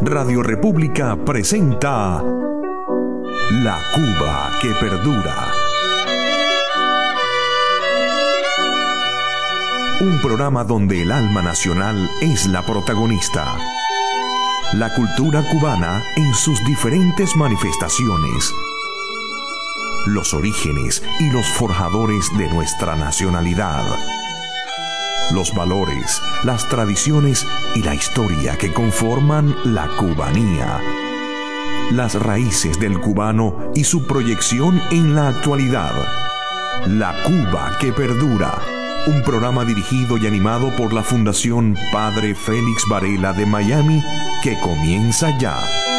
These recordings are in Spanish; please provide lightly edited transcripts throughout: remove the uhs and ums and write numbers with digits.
Radio República presenta La Cuba que perdura. Un programa donde el alma nacional es la protagonista. La cultura cubana en sus diferentes manifestaciones. Los orígenes y los forjadores de nuestra nacionalidad. Los valores, las tradiciones y la historia que conforman la cubanía. Las raíces del cubano y su proyección en la actualidad. La Cuba que perdura. Un programa dirigido y animado por la Fundación Padre Félix Varela de Miami, que comienza ya.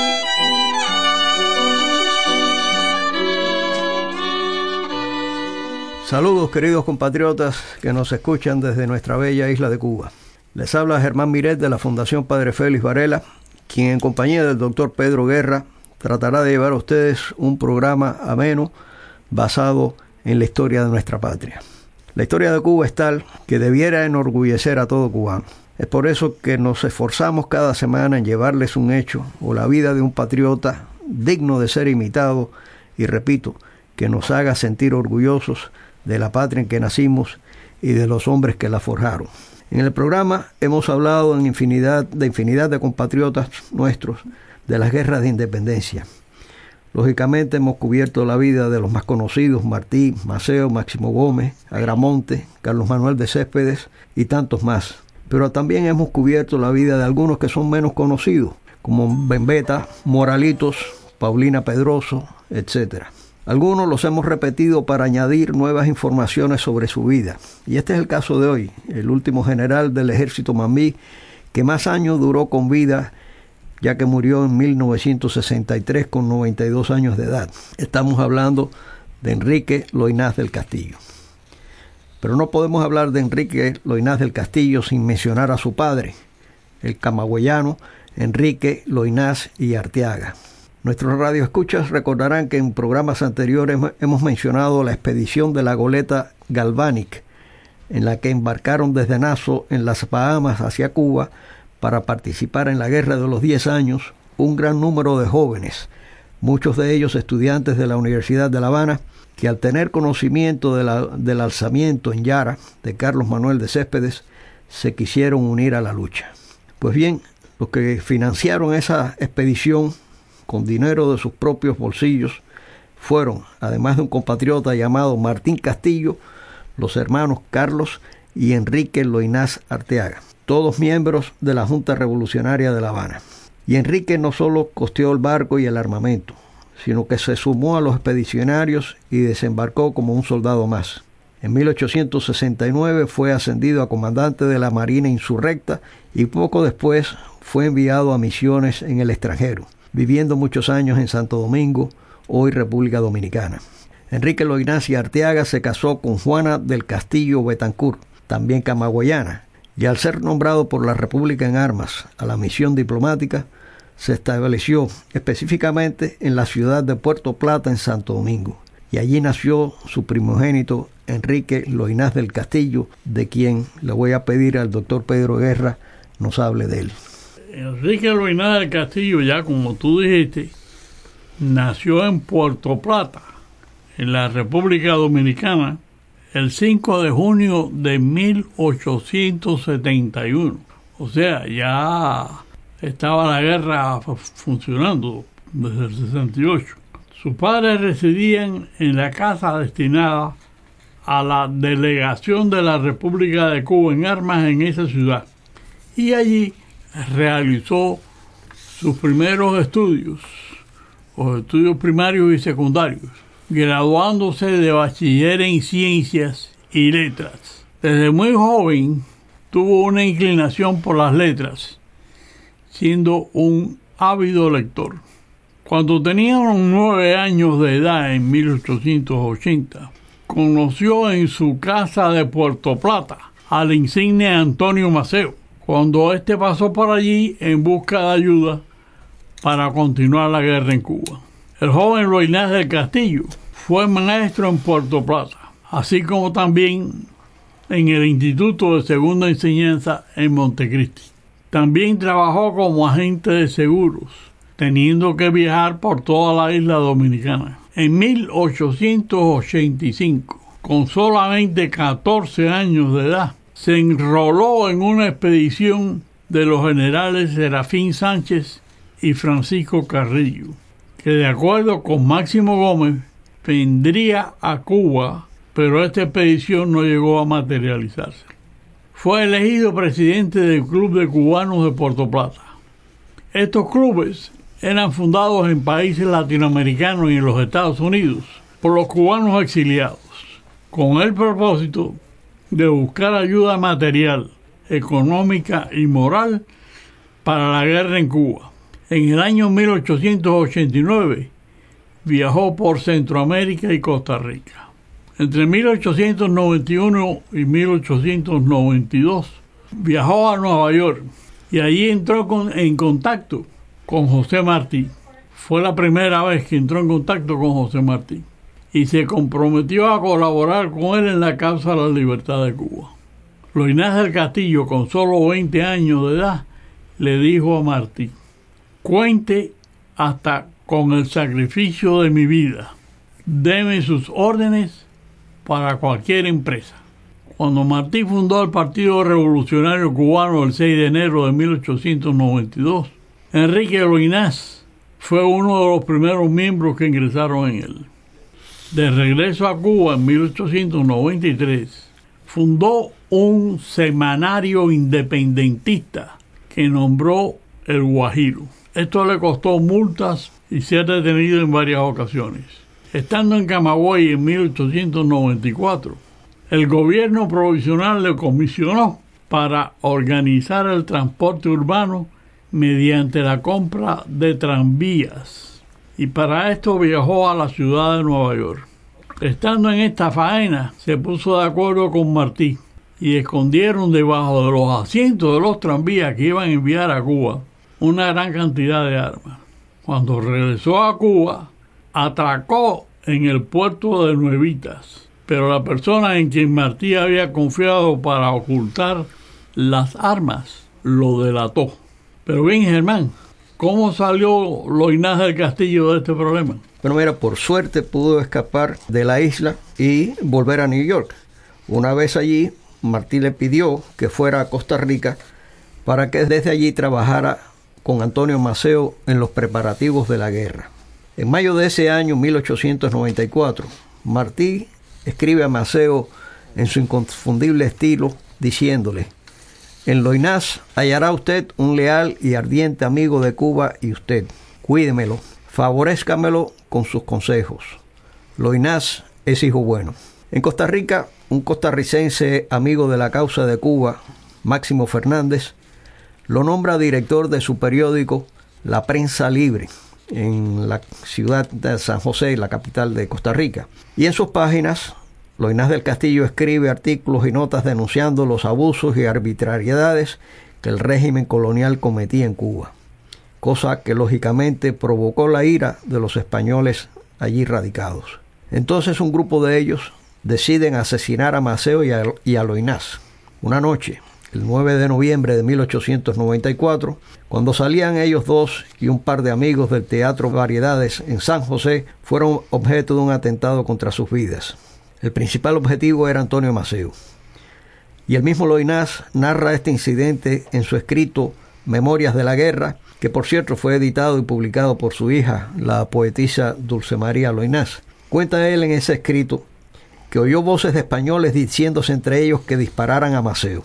Saludos, queridos compatriotas que nos escuchan desde nuestra bella isla de Cuba. Les habla Germán Miret de la Fundación Padre Félix Varela, quien en compañía del doctor Pedro Guerra tratará de llevar a ustedes un programa ameno basado en la historia de nuestra patria. La historia de Cuba es tal que debiera enorgullecer a todo cubano. Es por eso que nos esforzamos cada semana en llevarles un hecho o la vida de un patriota digno de ser imitado y, repito, que nos haga sentir orgullosos de la patria en que nacimos y de los hombres que la forjaron. En el programa hemos hablado en infinidad de compatriotas nuestros de las guerras de independencia. Lógicamente hemos cubierto la vida de los más conocidos: Martí, Maceo, Máximo Gómez, Agramonte, Carlos Manuel de Céspedes y tantos más. Pero también hemos cubierto la vida de algunos que son menos conocidos, como Bembeta, Moralitos, Paulina Pedroso, etc. Algunos los hemos repetido para añadir nuevas informaciones sobre su vida. Y este es el caso de hoy, el último general del ejército Mambí, que más años duró con vida, ya que murió en 1963 con 92 años de edad. Estamos hablando de Enrique Loynaz del Castillo. Pero no podemos hablar de Enrique Loynaz del Castillo sin mencionar a su padre, el camagüeyano Enrique Loynaz y Arteaga. Nuestros radioescuchas recordarán que en programas anteriores hemos mencionado la expedición de la goleta Galvanic, en la que embarcaron desde Nassau en las Bahamas hacia Cuba para participar en la Guerra de los 10 años un gran número de jóvenes, muchos de ellos estudiantes de la Universidad de La Habana, que al tener conocimiento del alzamiento en Yara de Carlos Manuel de Céspedes, se quisieron unir a la lucha. Pues bien, los que financiaron esa expedición con dinero de sus propios bolsillos fueron, además de un compatriota llamado Martín Castillo, los hermanos Carlos y Enrique Loynaz Arteaga, todos miembros de la Junta Revolucionaria de La Habana. Y Enrique no solo costeó el barco y el armamento, sino que se sumó a los expedicionarios y desembarcó como un soldado más. En 1869 fue ascendido a comandante de la Marina Insurrecta y poco después fue enviado a misiones en el extranjero, viviendo muchos años en Santo Domingo, hoy República Dominicana. Enrique Loynaz y Arteaga se casó con Juana del Castillo Betancourt, también camagüeyana, y al ser nombrado por la República en armas a la misión diplomática, se estableció específicamente en la ciudad de Puerto Plata, en Santo Domingo, y allí nació su primogénito Enrique Loynaz del Castillo, de quien le voy a pedir al doctor Pedro Guerra nos hable de él. Enrique Loynaz del Castillo, ya como tú dijiste, nació en Puerto Plata, en la República Dominicana, el 5 de junio de 1871. O sea, ya estaba la guerra funcionando desde el 68. Sus padres residían en la casa destinada a la delegación de la República de Cuba en armas en esa ciudad. Y allí realizó sus primeros estudios, los estudios primarios y secundarios, graduándose de bachiller en ciencias y letras. Desde muy joven tuvo una inclinación por las letras, siendo un ávido lector. Cuando tenía unos 9 años de edad, en 1880, conoció en su casa de Puerto Plata al insigne Antonio Maceo, cuando éste pasó por allí en busca de ayuda para continuar la guerra en Cuba. El joven Loynaz del Castillo fue maestro en Puerto Plata, así como también en el Instituto de Segunda Enseñanza en Montecristi. También trabajó como agente de seguros, teniendo que viajar por toda la isla dominicana. En 1885, con solamente 14 años de edad, se enroló en una expedición de los generales Serafín Sánchez y Francisco Carrillo, que de acuerdo con Máximo Gómez vendría a Cuba, pero esta expedición no llegó a materializarse. Fue elegido presidente del Club de Cubanos de Puerto Plata. Estos clubes eran fundados en países latinoamericanos y en los Estados Unidos por los cubanos exiliados, con el propósito de buscar ayuda material, económica y moral para la guerra en Cuba. En el año 1889 viajó por Centroamérica y Costa Rica. Entre 1891 y 1892 viajó a Nueva York y allí entró en contacto con José Martí. Fue la primera vez que entró en contacto con José Martí y se comprometió a colaborar con él en la causa de la libertad de Cuba. Loynaz del Castillo, con solo 20 años de edad, le dijo a Martí: cuente hasta con el sacrificio de mi vida. Deme sus órdenes para cualquier empresa. Cuando Martí fundó el Partido Revolucionario Cubano el 6 de enero de 1892, Enrique Loynaz fue uno de los primeros miembros que ingresaron en él. De regreso a Cuba en 1893, fundó un semanario independentista que nombró El Guajiro. Esto le costó multas y ser detenido en varias ocasiones. Estando en Camagüey en 1894, el gobierno provisional le comisionó para organizar el transporte urbano mediante la compra de tranvías, y para esto viajó a la ciudad de Nueva York. Estando en esta faena, se puso de acuerdo con Martí y escondieron debajo de los asientos de los tranvías que iban a enviar a Cuba una gran cantidad de armas. Cuando regresó a Cuba, atracó en el puerto de Nuevitas, pero la persona en quien Martí había confiado para ocultar las armas lo delató. Pero bien, Germán, ¿cómo salió Loynaz del Castillo de este problema? Bueno, mira, por suerte pudo escapar de la isla y volver a New York. Una vez allí, Martí le pidió que fuera a Costa Rica para que desde allí trabajara con Antonio Maceo en los preparativos de la guerra. En mayo de ese año, 1894, Martí escribe a Maceo en su inconfundible estilo, diciéndole: en Loynaz hallará usted un leal y ardiente amigo de Cuba y usted. Cuídemelo, favorézcamelo con sus consejos. Loynaz es hijo bueno. En Costa Rica, un costarricense amigo de la causa de Cuba, Máximo Fernández, lo nombra director de su periódico La Prensa Libre, en la ciudad de San José, la capital de Costa Rica. Y en sus páginas, Loynaz del Castillo escribe artículos y notas denunciando los abusos y arbitrariedades que el régimen colonial cometía en Cuba, cosa que lógicamente provocó la ira de los españoles allí radicados. Entonces un grupo de ellos deciden asesinar a Maceo y a Loynaz. Una noche, el 9 de noviembre de 1894, cuando salían ellos dos y un par de amigos del Teatro Variedades en San José, fueron objeto de un atentado contra sus vidas. El principal objetivo era Antonio Maceo. Y el mismo Loynaz narra este incidente en su escrito Memorias de la Guerra, que por cierto fue editado y publicado por su hija, la poetisa Dulce María Loynaz. Cuenta él en ese escrito que oyó voces de españoles diciéndose entre ellos que dispararan a Maceo.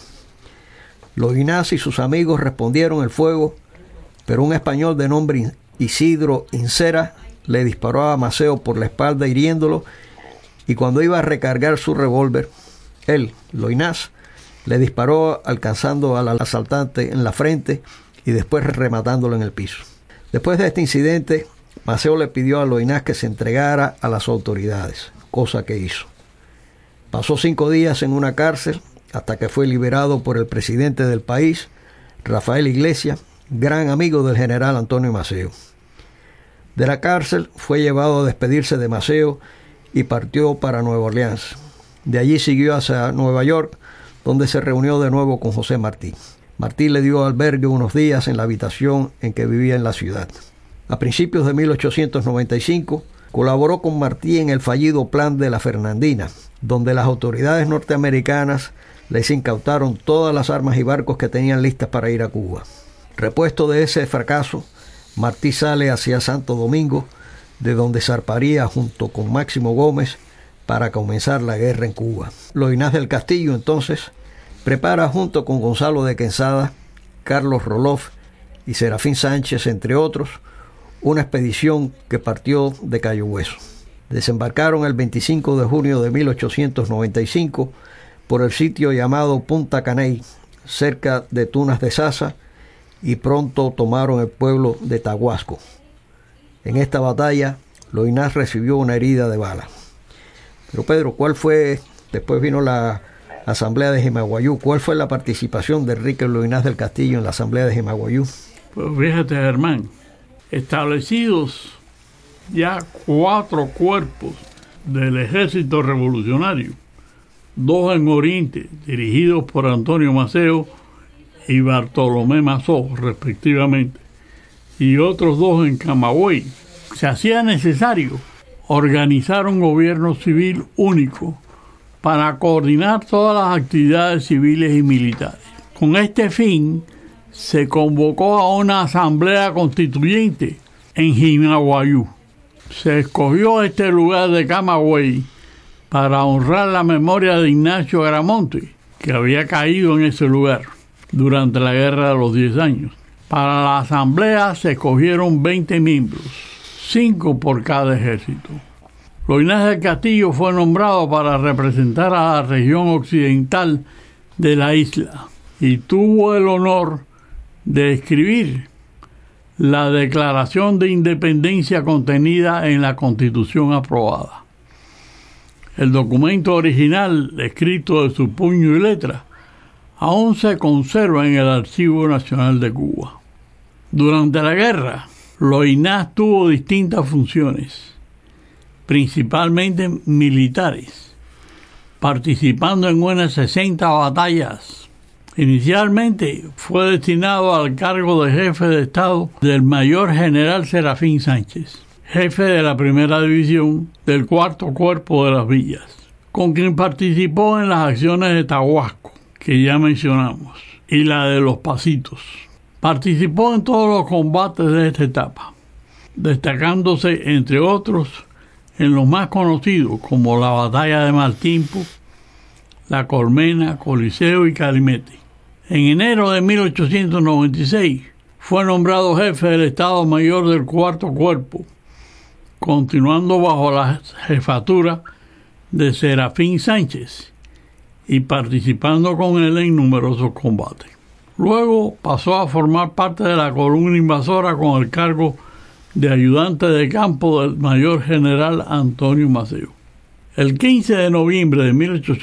Loynaz y sus amigos respondieron el fuego, pero un español de nombre Isidro Incera le disparó a Maceo por la espalda hiriéndolo, y cuando iba a recargar su revólver, él, Loynaz, le disparó alcanzando al asaltante en la frente y después rematándolo en el piso. Después de este incidente, Maceo le pidió a Loynaz que se entregara a las autoridades, cosa que hizo. Pasó 5 días en una cárcel hasta que fue liberado por el presidente del país, Rafael Iglesias, gran amigo del general Antonio Maceo. De la cárcel fue llevado a despedirse de Maceo y partió para Nueva Orleans. De allí siguió hacia Nueva York, donde se reunió de nuevo con José Martí. Martí le dio albergue unos días en la habitación en que vivía en la ciudad. A principios de 1895, colaboró con Martí en el fallido Plan de la Fernandina, donde las autoridades norteamericanas les incautaron todas las armas y barcos que tenían listas para ir a Cuba. Repuesto de ese fracaso, Martí sale hacia Santo Domingo, de donde zarparía junto con Máximo Gómez para comenzar la guerra en Cuba. Loynaz del Castillo, entonces, prepara junto con Gonzalo de Quesada, Carlos Roloff y Serafín Sánchez, entre otros, una expedición que partió de Cayo Hueso. Desembarcaron el 25 de junio de 1895 por el sitio llamado Punta Caney, cerca de Tunas de Sasa, y pronto tomaron el pueblo de Tahuasco. En esta batalla, Loynaz recibió una herida de bala. Pero Pedro, ¿cuál fue? Después vino la Asamblea de Jimaguayú. ¿Cuál fue la participación de Enrique Loynaz del Castillo en la Asamblea de Jimaguayú? Pues fíjate, Germán, establecidos ya 4 cuerpos del ejército revolucionario, 2 en Oriente, dirigidos por Antonio Maceo y Bartolomé Mazó, respectivamente, y otros 2 en Camagüey, se hacía necesario organizar un gobierno civil único para coordinar todas las actividades civiles y militares. Con este fin, se convocó a una asamblea constituyente en Jimaguayú. Se escogió este lugar de Camagüey para honrar la memoria de Ignacio Gramonte, que había caído en ese lugar durante la Guerra de los 10 años. Para la asamblea se escogieron 20 miembros, 5 por cada ejército. Loynaz del Castillo fue nombrado para representar a la región occidental de la isla y tuvo el honor de escribir la Declaración de Independencia contenida en la Constitución aprobada. El documento original, escrito de su puño y letra, aún se conserva en el Archivo Nacional de Cuba. Durante la guerra, Loynaz tuvo distintas funciones, principalmente militares, participando en unas 60 batallas. Inicialmente fue destinado al cargo de jefe de Estado del mayor general Serafín Sánchez, jefe de la primera división del 4º Cuerpo de las Villas, con quien participó en las acciones de Tahuasco, que ya mencionamos, y la de Los Pasitos. Participó en todos los combates de esta etapa, destacándose, entre otros, en los más conocidos como la Batalla de Maltimpo, La Colmena, Coliseo y Calimete. En enero de 1896 fue nombrado jefe del Estado Mayor del 4º Cuerpo, continuando bajo la jefatura de Serafín Sánchez y participando con él en numerosos combates. Luego pasó a formar parte de la columna invasora con el cargo de ayudante de campo del mayor general Antonio Maceo. El 15 de noviembre de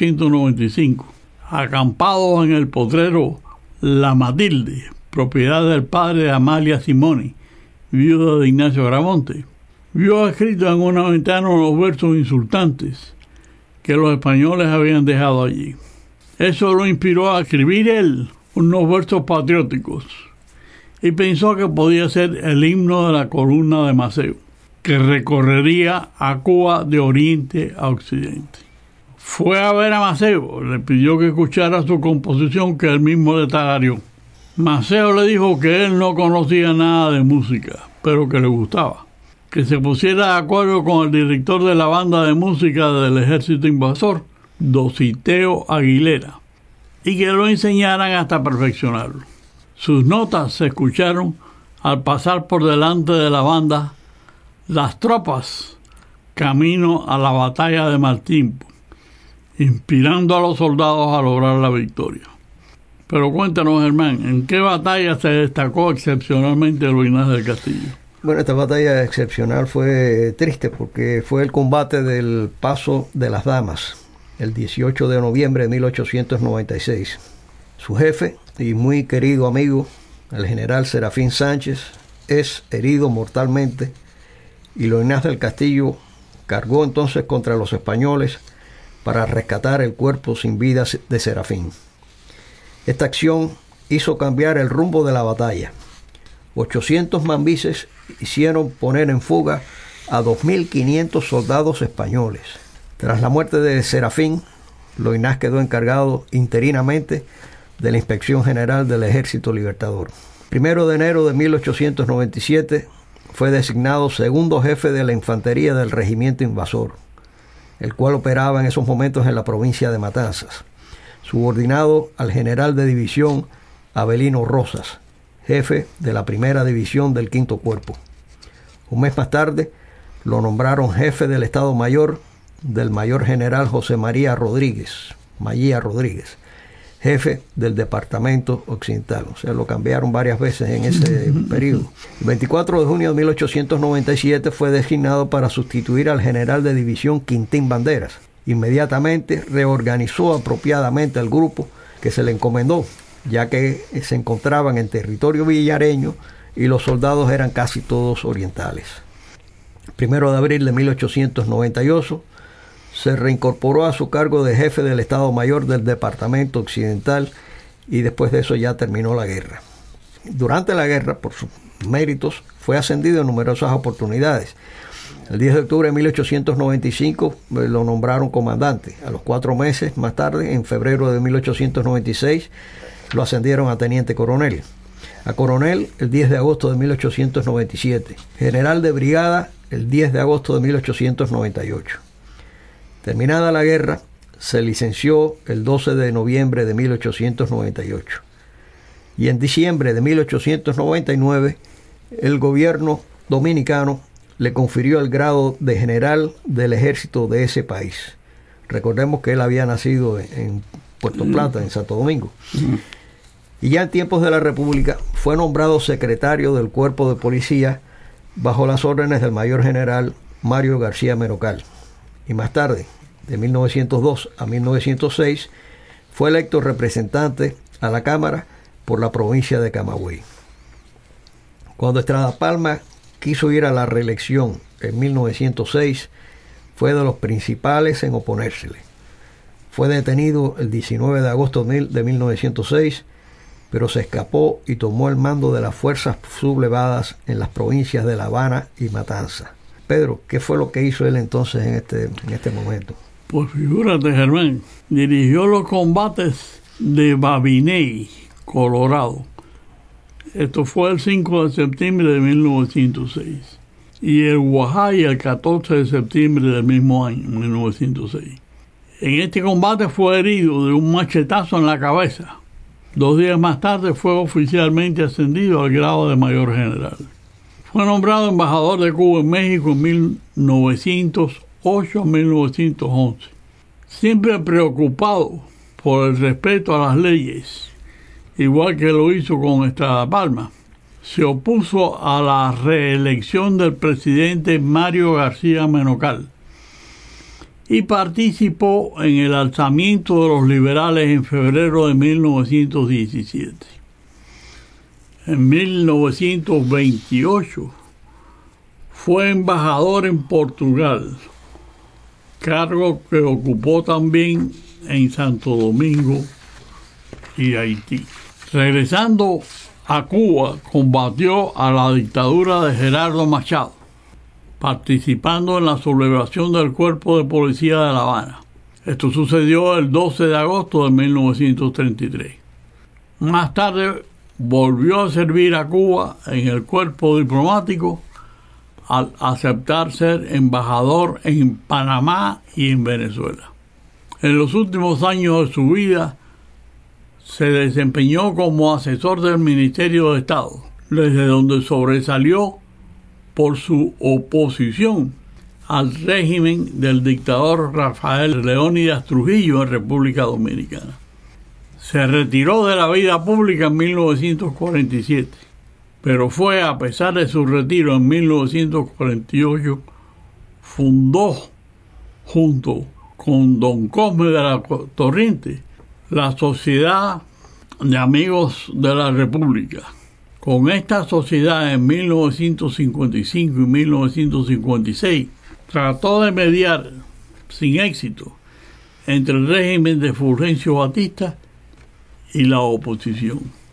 1895, acampados en el potrero La Matilde, propiedad del padre de Amalia Simoni, viuda de Ignacio Gramonte, vio escrito en una ventana unos versos insultantes que los españoles habían dejado allí. Eso lo inspiró a escribir él unos versos patrióticos y pensó que podía ser el himno de la columna de Maceo, que recorrería a Cuba de oriente a occidente. Fue a ver a Maceo, le pidió que escuchara su composición que él mismo le tarareó. Maceo le dijo que él no conocía nada de música, pero que le gustaba, que se pusiera de acuerdo con el director de la banda de música del ejército invasor, Dositeo Aguilera, y que lo enseñaran hasta perfeccionarlo. Sus notas se escucharon al pasar por delante de la banda las tropas camino a la batalla de Maltimpo, inspirando a los soldados a lograr la victoria. Pero cuéntanos, Germán, ¿en qué batalla se destacó excepcionalmente Loynaz del Castillo? Bueno, esta batalla excepcional fue triste porque fue el combate del Paso de las Damas, el 18 de noviembre de 1896. Su jefe y muy querido amigo, el general Serafín Sánchez, es herido mortalmente y Loynaz del Castillo cargó entonces contra los españoles para rescatar el cuerpo sin vida de Serafín. Esta acción hizo cambiar el rumbo de la batalla. 800 mambises hicieron poner en fuga a 2.500 soldados españoles. Tras la muerte de Serafín, Loynaz quedó encargado interinamente de la Inspección General del Ejército Libertador. 1 de enero de 1897 fue designado segundo jefe de la infantería del regimiento invasor, el cual operaba en esos momentos en la provincia de Matanzas, subordinado al general de división Avelino Rosas, jefe de la primera división del Quinto Cuerpo. Un mes más tarde lo nombraron jefe del Estado Mayor del mayor general José María Rodríguez, jefe del Departamento Occidental. O sea, lo cambiaron varias veces en ese periodo. El 24 de junio de 1897 fue designado para sustituir al general de división Quintín Banderas. Inmediatamente reorganizó apropiadamente al grupo que se le encomendó, ya que se encontraban en territorio villareño y los soldados eran casi todos orientales. 1 de abril de 1898 se reincorporó a su cargo de jefe del Estado Mayor del Departamento Occidental y después de eso ya terminó la guerra. Durante la guerra, por sus méritos, fue ascendido en numerosas oportunidades. El 10 de octubre de 1895 lo nombraron comandante. A los 4 meses más tarde, en febrero de 1896, lo ascendieron a teniente coronel. A coronel el 10 de agosto de 1897. General de brigada el 10 de agosto de 1898. Terminada la guerra, se licenció el 12 de noviembre de 1898. Y en diciembre de 1899, el gobierno dominicano le confirió el grado de general del ejército de ese país. Recordemos que él había nacido en Puerto Plata, en Santo Domingo. Y ya en tiempos de la República fue nombrado secretario del Cuerpo de Policía bajo las órdenes del mayor general Mario García Menocal. Y más tarde, de 1902 a 1906, fue electo representante a la Cámara por la provincia de Camagüey. Cuando Estrada Palma quiso ir a la reelección en 1906, fue de los principales en oponérsele. Fue detenido el 19 de agosto de 1906, pero se escapó y tomó el mando de las fuerzas sublevadas en las provincias de La Habana y Matanzas. Pedro, ¿qué fue lo que hizo él entonces en este momento? Pues figúrate, Germán, dirigió los combates de Babiney, Colorado. Esto fue el 5 de septiembre de 1906. Y el Guajay el 14 de septiembre del mismo año, 1906. En este combate fue herido de un machetazo en la cabeza. 2 días más tarde fue oficialmente ascendido al grado de mayor general. Fue nombrado embajador de Cuba en México en 1908 a 1911. Siempre preocupado por el respeto a las leyes, igual que lo hizo con Estrada Palma, se opuso a la reelección del presidente Mario García Menocal y participó en el alzamiento de los liberales en febrero de 1917. En 1928 fue embajador en Portugal, cargo que ocupó también en Santo Domingo y Haití. Regresando a Cuba, combatió a la dictadura de Gerardo Machado, participando en la sublevación del Cuerpo de Policía de La Habana. Esto sucedió el 12 de agosto de 1933. Más tarde volvió a servir a Cuba en el cuerpo diplomático al aceptar ser embajador en Panamá y en Venezuela. En los últimos años de su vida se desempeñó como asesor del Ministerio de Estado, desde donde sobresalió por su oposición al régimen del dictador Rafael Leónidas Trujillo en República Dominicana. Se retiró de la vida pública en 1947, pero fue, a pesar de su retiro en 1948, fundó, junto con don Cosme de la Torriente, la Sociedad de Amigos de la República. Con esta sociedad, en 1955 y 1956, trató de mediar, sin éxito, entre el régimen de Fulgencio Batista y la oposición.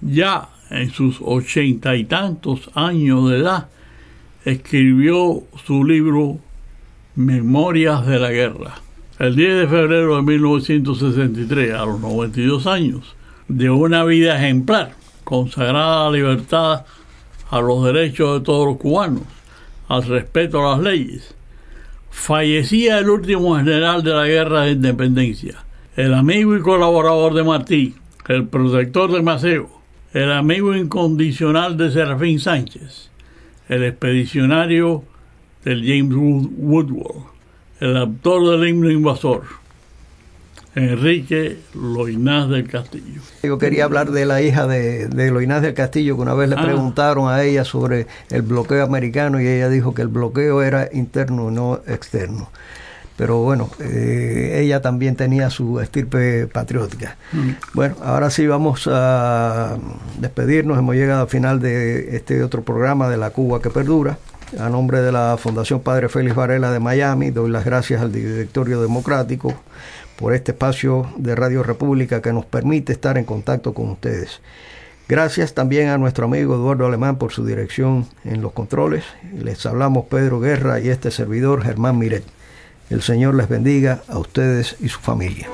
Ya en sus 80 y tantos años de edad, escribió su libro Memorias de la Guerra. El 10 de febrero de 1963, a los 92 años, de una vida ejemplar, consagrada a la libertad, a los derechos de todos los cubanos, al respeto a las leyes, fallecía el último general de la Guerra de Independencia, el amigo y colaborador de Martí, el protector de Maceo, el amigo incondicional de Serafín Sánchez, el expedicionario del James Woodward, el autor del himno invasor, Enrique Loynaz del Castillo. Yo quería hablar de la hija de Loynaz del Castillo, que una vez le preguntaron a ella sobre el bloqueo americano y ella dijo que el bloqueo era interno, no externo. Pero bueno, ella también tenía su estirpe patriótica. Bueno, ahora sí vamos a despedirnos. Hemos llegado al final de este otro programa de La Cuba que Perdura. A nombre de la Fundación Padre Félix Varela de Miami, doy las gracias al Directorio Democrático por este espacio de Radio República que nos permite estar en contacto con ustedes. Gracias también a nuestro amigo Eduardo Alemán por su dirección en los controles. Les hablamos Pedro Guerra y este servidor Germán Miret. El Señor les bendiga a ustedes y su familia.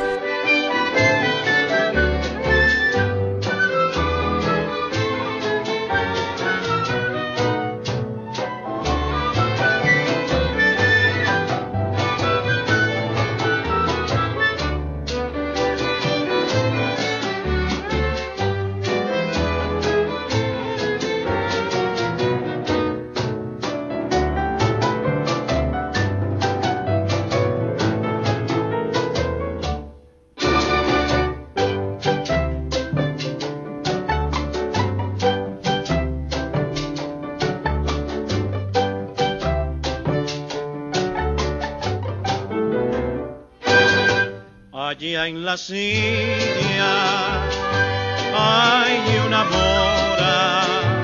Allá en la silla hay una mora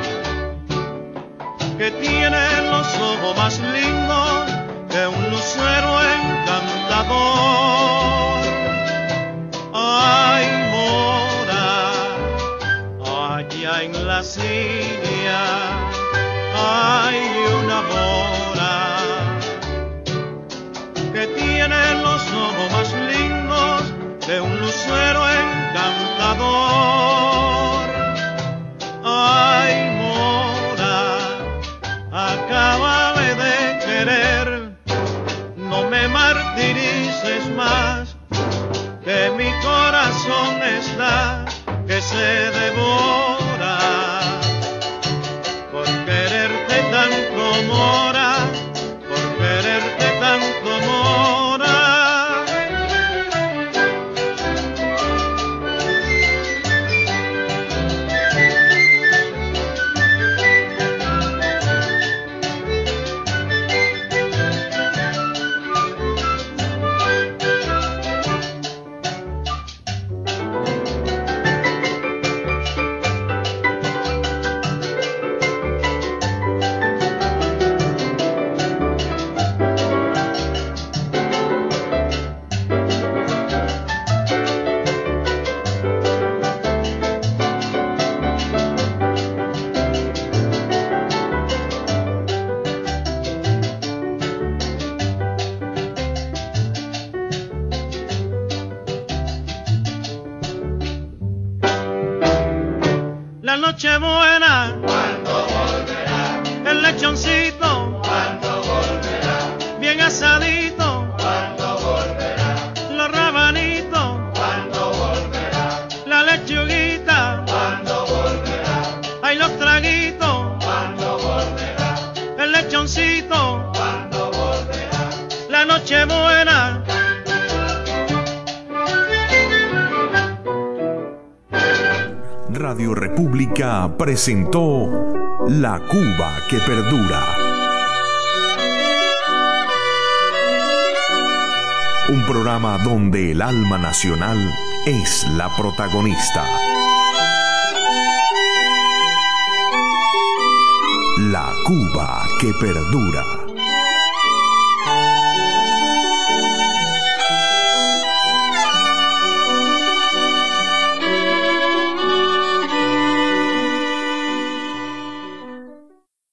que tiene los ojos más lindos de un lucero encantador. Ay, mora, allá en la silla hay una mora que tiene los ojos más lindos de un lucero encantador. Ay, mora, acábame de querer, no me martirices más, que mi corazón está que se devora por quererte tanto, mora, por quererte tanto, mora. La noche buena, ¿cuándo volverá? El lechoncito, ¿cuándo volverá? bien asadito, ¿cuándo volverá? los rabanitos, ¿cuándo volverá? la lechuguita, ¿cuándo volverá? hay los traguitos, ¿cuándo volverá? el lechoncito, ¿cuándo volverá? la noche buena. Radio República presentó La Cuba que Perdura. Un programa donde el alma nacional es la protagonista. La Cuba que Perdura.